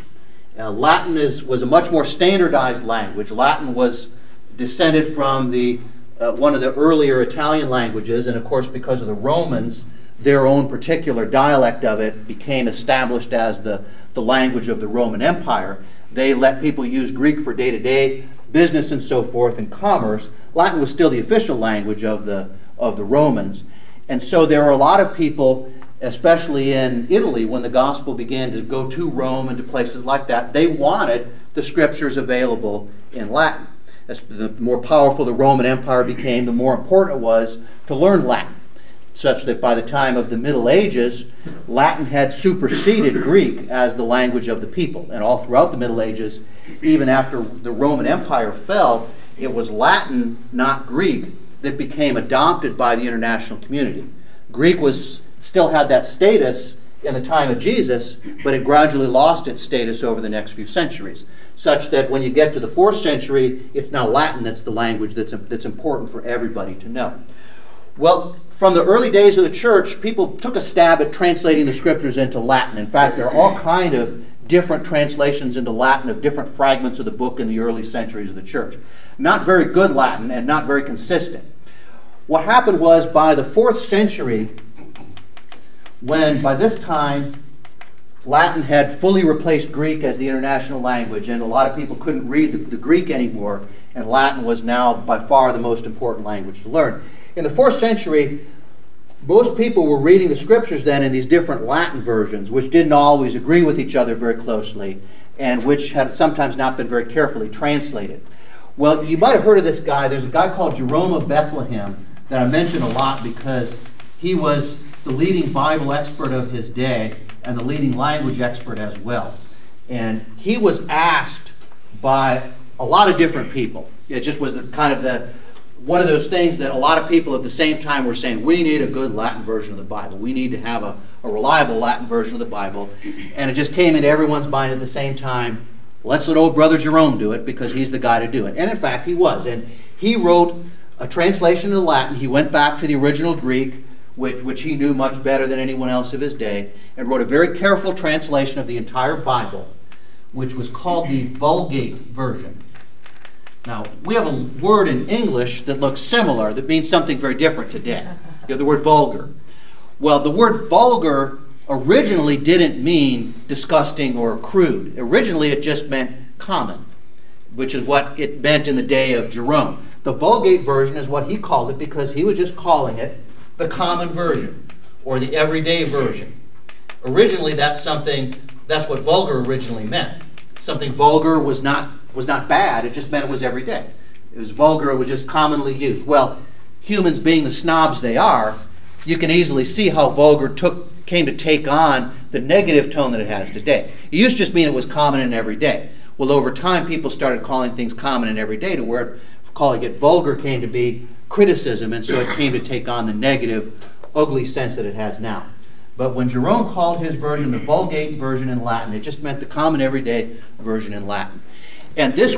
Latin was a much more standardized language. Latin was descended from one of the earlier Italian languages, and of course because of the Romans, their own particular dialect of it became established as the language of the Roman Empire. They let people use Greek for day-to-day business and so forth and commerce. Latin was still the official language of the Romans. And so there were a lot of people, especially in Italy, when the gospel began to go to Rome and to places like that, they wanted the Scriptures available in Latin. As the more powerful the Roman Empire became, the more important it was to learn Latin, such that by the time of the Middle Ages, Latin had superseded Greek as the language of the people. And all throughout the Middle Ages, even after the Roman Empire fell, it was Latin, not Greek, that became adopted by the international community. Greek still had that status in the time of Jesus, but it gradually lost its status over the next few centuries, such that when you get to the 4th century, it's now Latin that's the language that's important for everybody to know. Well, from the early days of the church, people took a stab at translating the Scriptures into Latin. In fact, there are all kind of different translations into Latin of different fragments of the book in the early centuries of the church. Not very good Latin and not very consistent. What happened was by the 4th century, when by this time Latin had fully replaced Greek as the international language, and a lot of people couldn't read the Greek anymore, and Latin was now by far the most important language to learn. In the 4th century, most people were reading the Scriptures then in these different Latin versions, which didn't always agree with each other very closely, and which had sometimes not been very carefully translated. Well, you might have heard of this guy. There's a guy called Jerome of Bethlehem that I mention a lot because he was the leading Bible expert of his day and the leading language expert as well. And he was asked by a lot of different people. It just was one of those things that a lot of people at the same time were saying, we need a good Latin version of the Bible. We need to have a reliable Latin version of the Bible. And it just came into everyone's mind at the same time, let's let old brother Jerome do it because he's the guy to do it. And in fact, he was. And he wrote a translation into Latin. He went back to the original Greek, which he knew much better than anyone else of his day, and wrote a very careful translation of the entire Bible, which was called the Vulgate version. Now, we have a word in English that looks similar, that means something very different today. You have the word vulgar. Well, the word vulgar originally didn't mean disgusting or crude. Originally, it just meant common, which is what it meant in the day of Jerome. The Vulgate version is what he called it because he was just calling it the common version or the everyday version. Originally, that's what vulgar originally meant. Something vulgar was not bad, it just meant it was everyday. It was vulgar, it was just commonly used. Well, humans being the snobs they are, you can easily see how vulgar came to take on the negative tone that it has today. It used to just mean it was common and everyday. Well, over time, people started calling things common and everyday to where calling it vulgar came to be criticism, and so it came to take on the negative, ugly sense that it has now. But when Jerome called his version the Vulgate version in Latin, it just meant the common everyday version in Latin. And this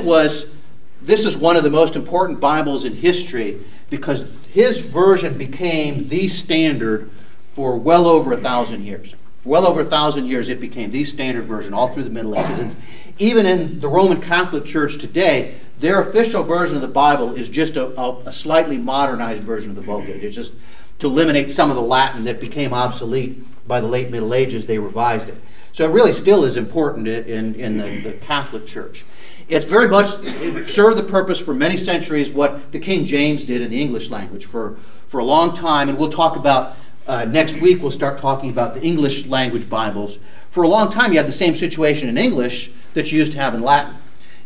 is one of the most important Bibles in history because his version became the standard for well over 1,000 years. well over 1,000 years, it became the standard version all through the Middle Ages. And even in the Roman Catholic Church today, their official version of the Bible is just a slightly modernized version of the Vulgate. It's just to eliminate some of the Latin that became obsolete by the late Middle Ages. They revised it. So it really still is important in the Catholic Church. It's very much, it served the purpose for many centuries what the King James did in the English language for a long time, and we'll talk about next week, we'll start talking about the English language Bibles. For a long time, you had the same situation in English that you used to have in Latin.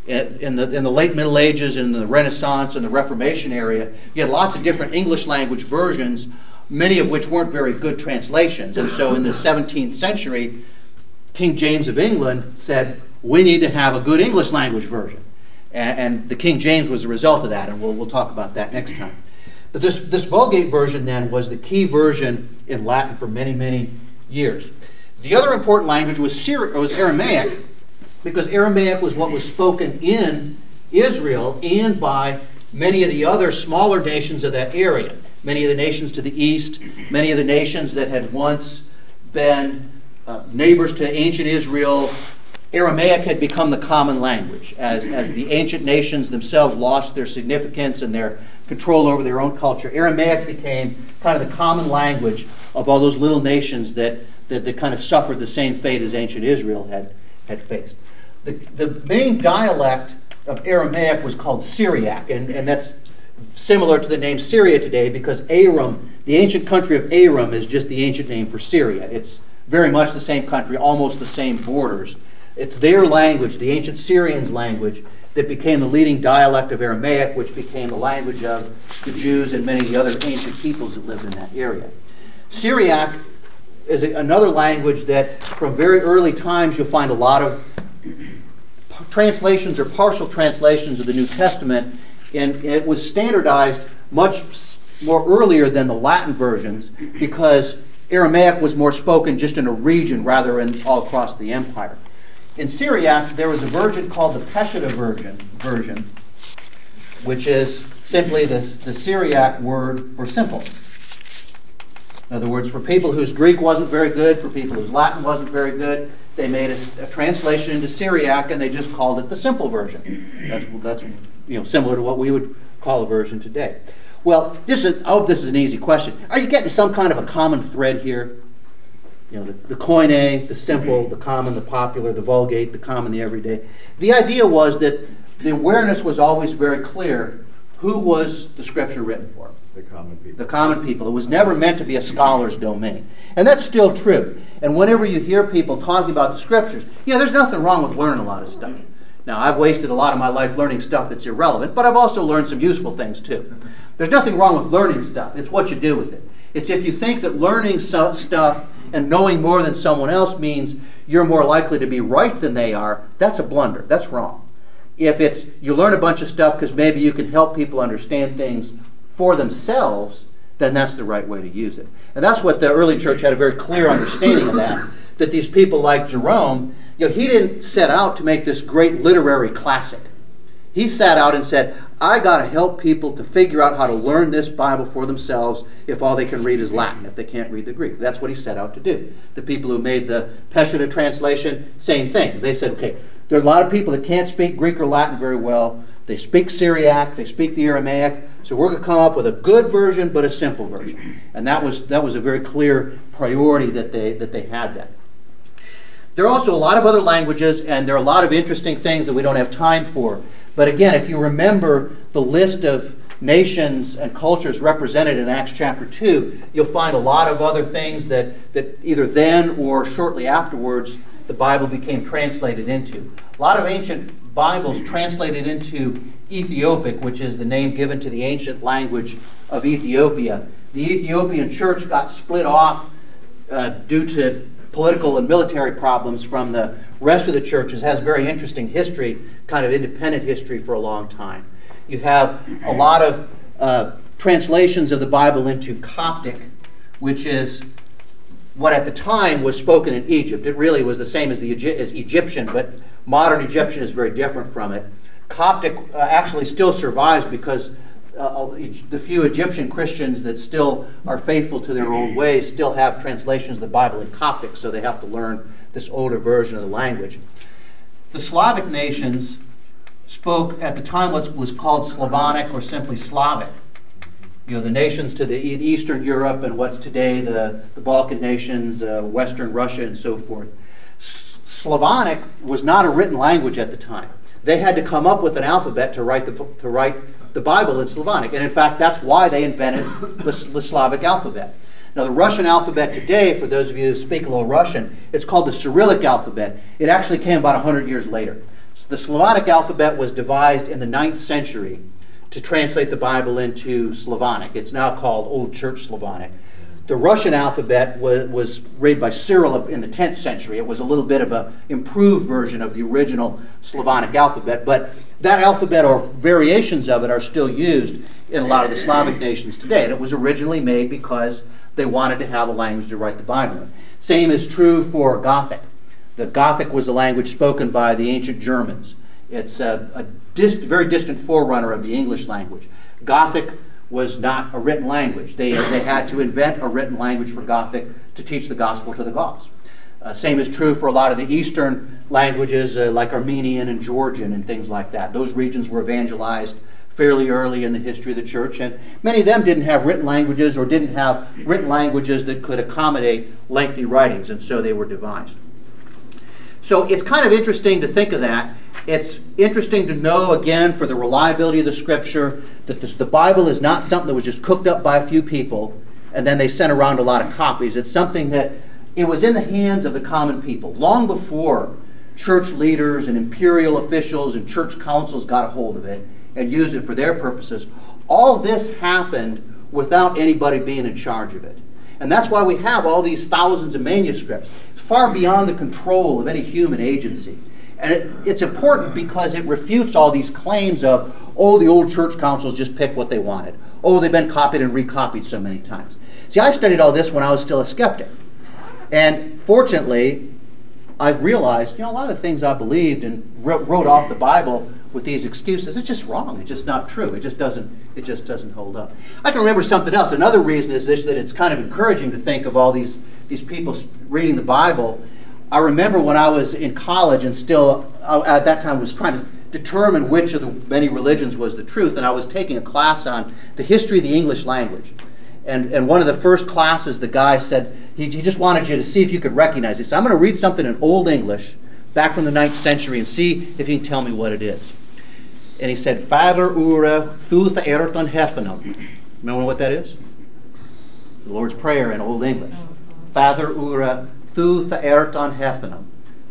In the late Middle Ages, in the Renaissance, and the Reformation area, you had lots of different English language versions, many of which weren't very good translations. And so in the 17th century, King James of England said, we need to have a good English language version. And the King James was the result of that, and we'll talk about that next time. But this Vulgate version then was the key version in Latin for many, many years. The other important language was Aramaic, because Aramaic was what was spoken in Israel and by many of the other smaller nations of that area. Many of the nations to the east, many of the nations that had once been neighbors to ancient Israel. Aramaic had become the common language as the ancient nations themselves lost their significance and their control over their own culture. Aramaic became kind of the common language of all those little nations that kind of suffered the same fate as ancient Israel had faced. The main dialect of Aramaic was called Syriac, and that's similar to the name Syria today because Aram, the ancient country of Aram, is just the ancient name for Syria. It's very much the same country, almost the same borders. It's their language, the ancient Syrians' language, that became the leading dialect of Aramaic, which became the language of the Jews and many of the other ancient peoples that lived in that area. Syriac is another language that from very early times you'll find a lot of translations or partial translations of the New Testament, and it was standardized much more earlier than the Latin versions because Aramaic was more spoken just in a region rather than all across the empire. In Syriac, there was a version called the Peshitta version, which is simply the Syriac word for simple. In other words, for people whose Greek wasn't very good, for people whose Latin wasn't very good, they made a translation into Syriac and they just called it the simple version. That's similar to what we would call a version today. Well, I hope this is an easy question. Are you getting some kind of a common thread here? The Koine, the simple, the common, the popular, the Vulgate, the common, the everyday. The idea was that the awareness was always very clear. Who was the Scripture written for? The common people. The common people. It was never meant to be a scholar's domain. And that's still true. And whenever you hear people talking about the Scriptures, there's nothing wrong with learning a lot of stuff. Now, I've wasted a lot of my life learning stuff that's irrelevant, but I've also learned some useful things too. There's nothing wrong with learning stuff. It's what you do with it. It's if you think that learning stuff and knowing more than someone else means you're more likely to be right than they are, that's a blunder. That's wrong. If it's you learn a bunch of stuff because maybe you can help people understand things for themselves, then that's the right way to use it. And that's what the early church had a very clear understanding of that these people like Jerome, he didn't set out to make this great literary classic. He sat out and said, I got to help people to figure out how to learn this Bible for themselves if all they can read is Latin, if they can't read the Greek. That's what he set out to do. The people who made the Peshitta translation, same thing. They said, okay, there are a lot of people that can't speak Greek or Latin very well. They speak Syriac, they speak the Aramaic, so we're going to come up with a good version but a simple version. And that was a very clear priority that they had that. There are also a lot of other languages, and there are a lot of interesting things that we don't have time for. But again, if you remember the list of nations and cultures represented in Acts chapter 2, you'll find a lot of other things that either then or shortly afterwards the Bible became translated into. A lot of ancient Bibles translated into Ethiopic, which is the name given to the ancient language of Ethiopia. The Ethiopian church got split off due to political and military problems from the rest of the churches. It has very interesting history, kind of independent history for a long time. You have a lot of translations of the Bible into Coptic, which is what at the time was spoken in Egypt. It really was the same as Egyptian, but modern Egyptian is very different from it. Coptic actually still survives because the few Egyptian Christians that still are faithful to their old ways still have translations of the Bible in Coptic, so they have to learn this older version of the language. The Slavic nations spoke at the time what was called Slavonic or simply Slavic. The nations to the Eastern Europe and what's today the Balkan nations, Western Russia and so forth. Slavonic was not a written language at the time. They had to come up with an alphabet to write the Bible in Slavonic. And in fact, that's why they invented the Slavic alphabet. Now, the Russian alphabet today, for those of you who speak a little Russian, it's called the Cyrillic alphabet. It actually came about 100 years later. The Slavonic alphabet was devised in the 9th century to translate the Bible into Slavonic. It's now called Old Church Slavonic. The Russian alphabet was read by Cyril in the 10th century. It was a little bit of an improved version of the original Slavonic alphabet, but that alphabet or variations of it are still used in a lot of the Slavic nations today. And it was originally made because they wanted to have a language to write the Bible in. Same is true for Gothic. The Gothic was the language spoken by the ancient Germans. It's a very distant forerunner of the English language. Gothic was not a written language. They had to invent a written language for Gothic to teach the gospel to the Goths. Same is true for a lot of the Eastern languages like Armenian and Georgian and things like that. Those regions were evangelized fairly early in the history of the church, and many of them didn't have written languages or didn't have written languages that could accommodate lengthy writings, and so they were devised. So it's kind of interesting to think of that. It's interesting to know, again, for the reliability of the Scripture, that the Bible is not something that was just cooked up by a few people and then they sent around a lot of copies. It's something that it was in the hands of the common people long before church leaders and imperial officials and church councils got a hold of it and used it for their purposes. All this happened without anybody being in charge of it. And that's why we have all these thousands of manuscripts. It's far beyond the control of any human agency. And it's important because it refutes all these claims of, oh, the old church councils just picked what they wanted. Oh, they've been copied and recopied so many times. See, I studied all this when I was still a skeptic. And fortunately, I've realized, a lot of the things I believed and wrote off the Bible with these excuses, it's just wrong. It's just not true. It just doesn't hold up. I can remember something else. Another reason is this, that it's kind of encouraging to think of all these people reading the Bible. I remember when I was in college and still, at that time, was trying to determine which of the many religions was the truth, and I was taking a class on the history of the English language. And one of the first classes, the guy said, he just wanted you to see if you could recognize it. He said, I'm going to read something in Old English, back from the 9th century, and see if you can tell me what it is. And he said, Fader ure thu the'erton hefenum. Remember what that is? It's the Lord's Prayer in Old English. Fader ure thu the'erton hefenum.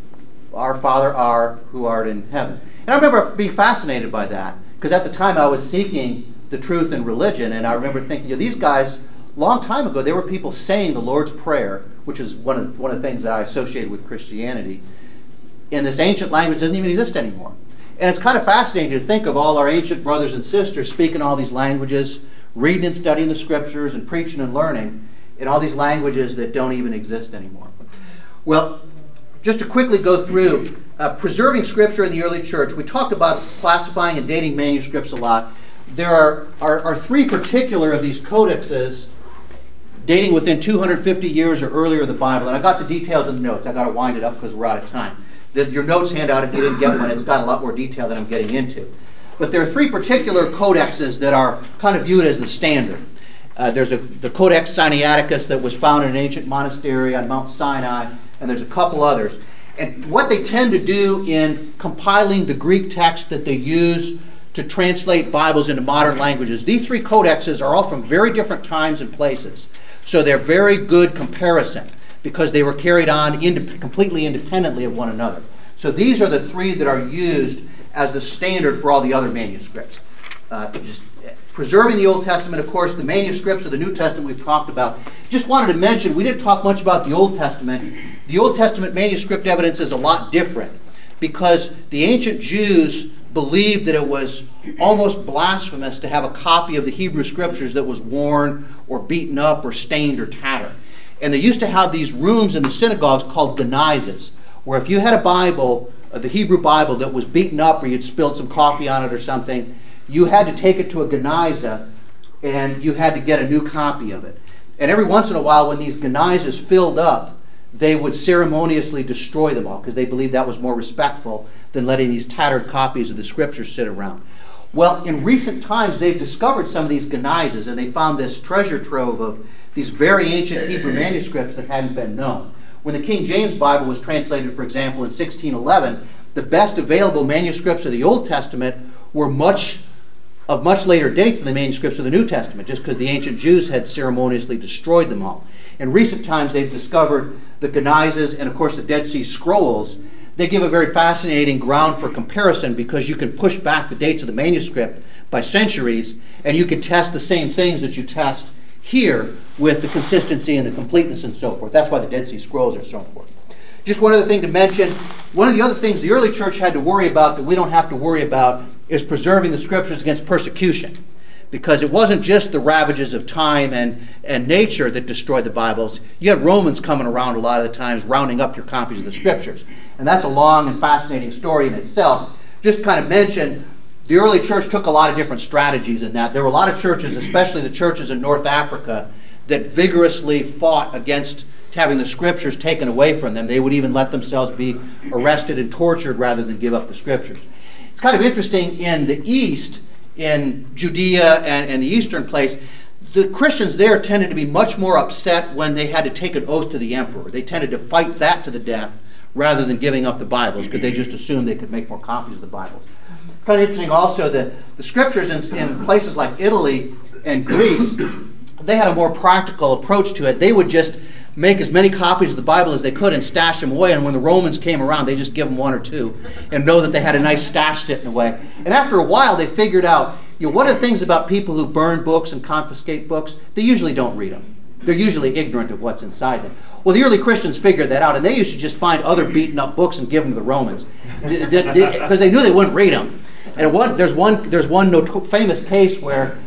Our Father, who art in heaven. And I remember being fascinated by that, because at the time I was seeking the truth in religion, and I remember thinking, these guys, long time ago, there were people saying the Lord's Prayer, which is one of the things that I associated with Christianity, in this ancient language doesn't even exist anymore. And it's kind of fascinating to think of all our ancient brothers and sisters speaking all these languages, reading and studying the Scriptures, and preaching and learning in all these languages that don't even exist anymore. Well, just to quickly go through preserving Scripture in the early church, we talked about classifying and dating manuscripts a lot. There are three particular of these codexes dating within 250 years or earlier of the Bible. And I got the details in the notes. I got to wind it up because we're out of time. Your notes handout, if you didn't get one, it's got a lot more detail than I'm getting into. But there are three particular codexes that are kind of viewed as the standard. There's the Codex Sinaiticus that was found in an ancient monastery on Mount Sinai, and there's a couple others. And what they tend to do in compiling the Greek text that they use to translate Bibles into modern languages, these three codexes are all from very different times and places. So they're very good comparison because they were carried on completely independently of one another. So these are the three that are used as the standard for all the other manuscripts. Just preserving the Old Testament, of course, the manuscripts of the New Testament we've talked about. Just wanted to mention, we didn't talk much about the Old Testament. The Old Testament manuscript evidence is a lot different because the ancient Jews believed that it was almost blasphemous to have a copy of the Hebrew Scriptures that was worn or beaten up or stained or tattered. And they used to have these rooms in the synagogues called genizes, where if you had a Bible, the Hebrew Bible, that was beaten up or you'd spilled some coffee on it or something, you had to take it to a geniza and you had to get a new copy of it. And every once in a while, when these genizas filled up, they would ceremoniously destroy them all because they believed that was more respectful than letting these tattered copies of the scriptures sit around. Well, in recent times, they've discovered some of these genizas, and they found this treasure trove of these very ancient Hebrew manuscripts that hadn't been known. When the King James Bible was translated, for example, in 1611, the best available manuscripts of the Old Testament were of much later dates than the manuscripts of the New Testament, just because the ancient Jews had ceremoniously destroyed them all. In recent times, they've discovered the genizas and, of course, the Dead Sea Scrolls. They give a very fascinating ground for comparison because you can push back the dates of the manuscript by centuries, and you can test the same things that you test here with the consistency and the completeness and so forth. That's why the Dead Sea Scrolls are so important. Just one other thing to mention. One of the other things the early church had to worry about that we don't have to worry about is preserving the scriptures against persecution. Because it wasn't just the ravages of time and nature that destroyed the Bibles. You had Romans coming around a lot of the times rounding up your copies of the scriptures. And that's a long and fascinating story in itself. Just to kind of mention, the early church took a lot of different strategies in that. There were a lot of churches, especially the churches in North Africa, that vigorously fought against having the scriptures taken away from them. They would even let themselves be arrested and tortured rather than give up the scriptures. It's kind of interesting in the East, in Judea and the eastern place, the Christians there tended to be much more upset when they had to take an oath to the emperor. They tended to fight that to the death rather than giving up the Bibles because they just assumed they could make more copies of the Bibles. Kind of interesting also that the scriptures in places like Italy and Greece, they had a more practical approach to it. They would just make as many copies of the Bible as they could and stash them away, and when the Romans came around, they just give them one or two and know that they had a nice stash sitting away. And after a while, they figured out, one of the things about people who burn books and confiscate books, they usually don't read them. They're usually ignorant of what's inside them. Well, the early Christians figured that out, and they used to just find other beaten up books and give them to the Romans because they knew they wouldn't read them. And there's one famous case where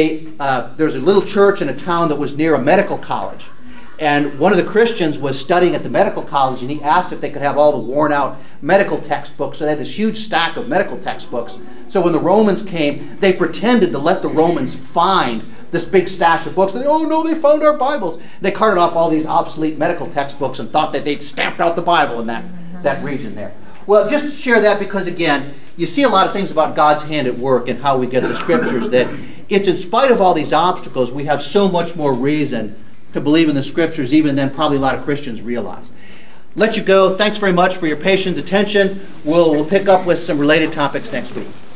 there's a little church in a town that was near a medical college. And one of the Christians was studying at the medical college, and he asked if they could have all the worn out medical textbooks. So they had this huge stack of medical textbooks. So when the Romans came, they pretended to let the Romans find this big stash of books. They, oh no, they found our Bibles. They carted off all these obsolete medical textbooks and thought that they'd stamped out the Bible in that region there. Well, just to share that because, again, you see a lot of things about God's hand at work and how we get the scriptures, that it's in spite of all these obstacles, we have so much more reason to believe in the scriptures even than probably a lot of Christians realize. Let you go. Thanks very much for your patience, attention. We'll pick up with some related topics next week.